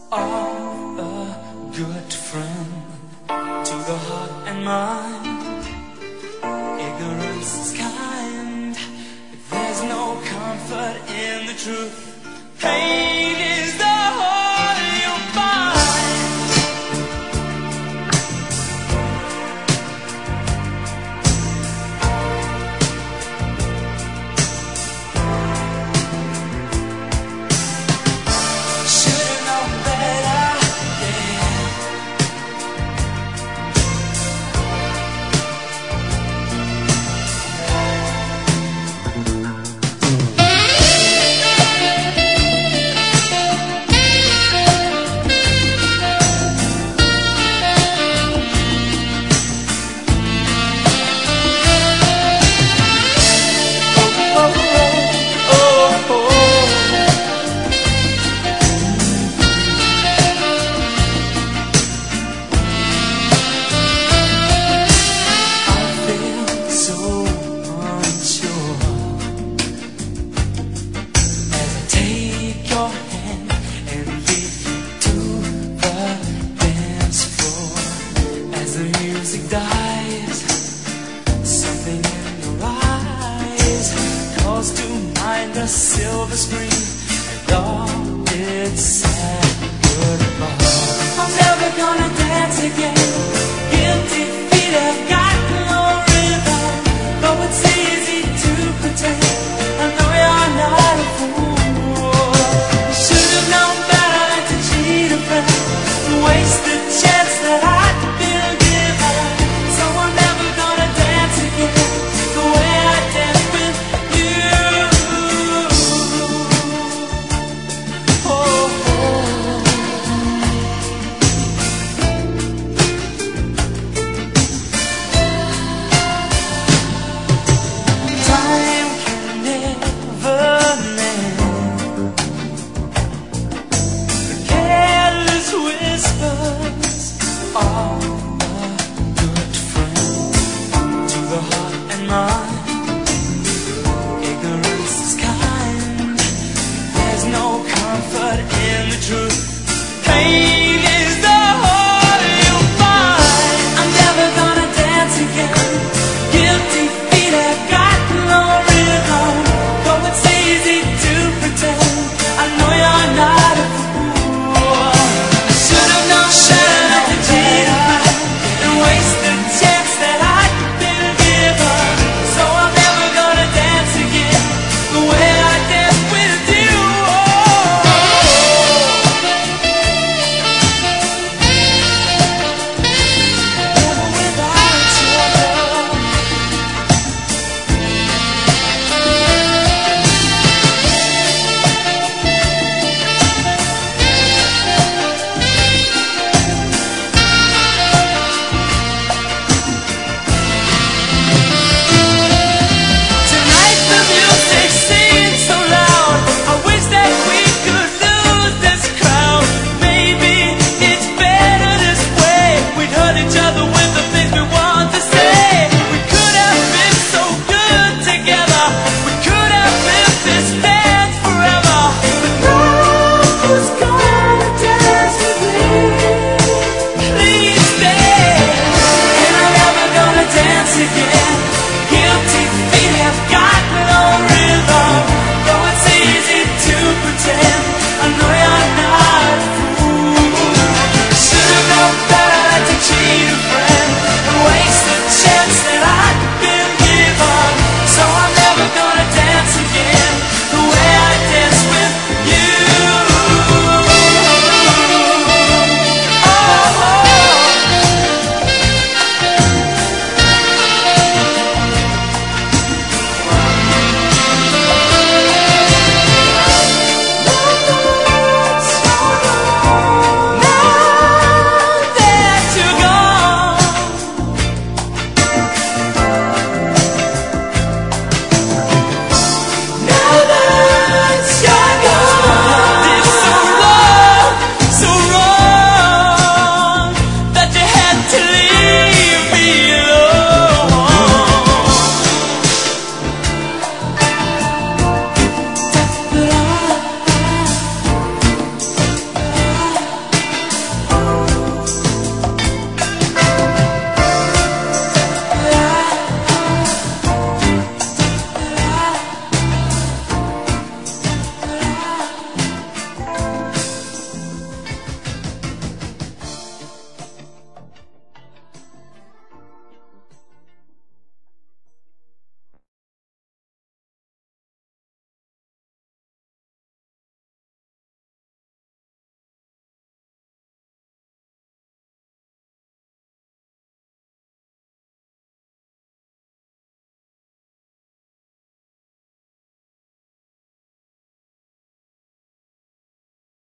are a good friend to the heart and mind. Ignorance is kind if there's no comfort in the truth. Pain is the whole you find. Should've known better, yeah. Dies, something in your eyes calls to mind the silver screen and all its sad goodbye. I'm never gonna dance again. Guilty feet have got no rhythm, though it's easy to pretend. I know you're not a fool. You should have known better than to cheat a friend and waste the chance that I'd been given. So I'm never gonna dance again the way I danced with you. Time can never mend the careless whispers of a good friend to the heart and mind. Ignorance is kind. There's no comfort in the truth. Pain